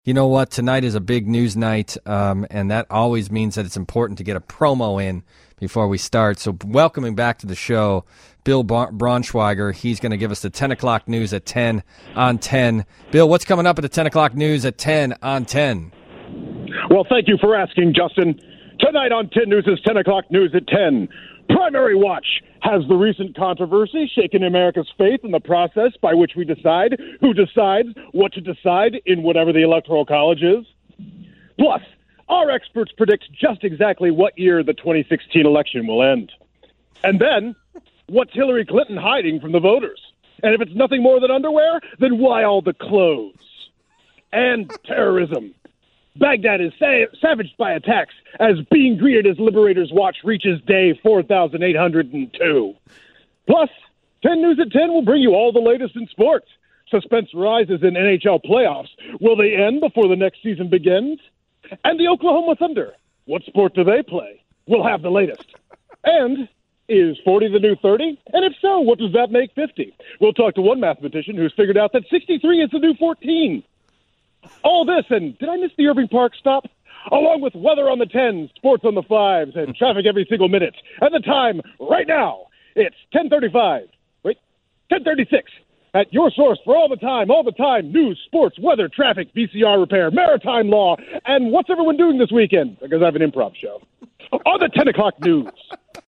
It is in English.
You know what? Tonight is a big news night, and that always means that it's important to get a promo in before we start. So welcoming back to the show, Bill Braunschweiger. He's going to give us the 10 o'clock news at 10 on 10. Bill, what's coming up at the 10 o'clock news at 10 on 10? Well, thank you for asking, Justin. Tonight on 10 News is 10 o'clock news at 10. Primary Watch. Has the recent controversy shaken America's faith in the process by which we decide who decides what to decide in whatever the Electoral College is? Plus, our experts predict just exactly what year the 2016 election will end. And then, what's Hillary Clinton hiding from the voters? And if it's nothing more than underwear, then why all the clothes? And terrorism. Baghdad is savaged by attacks as being greeted as Liberators Watch reaches day 4,802. Plus, 10 News at 10 will bring you all the latest in sports. Suspense rises in NHL playoffs. Will they end before the next season begins? And the Oklahoma Thunder. What sport do they play? We'll have the latest. And is 40 the new 30? And if so, what does that make 50? We'll talk to one mathematician who's figured out that 63 is the new 14. All this, and did I miss the Irving Park stop? Along with weather on the 10s, sports on the 5s, and traffic every single minute. And the time, right now, it's 10:36. At your source for all the time, news, sports, weather, traffic, VCR repair, maritime law, and what's everyone doing this weekend? Because I have an improv show. On the 10 o'clock news.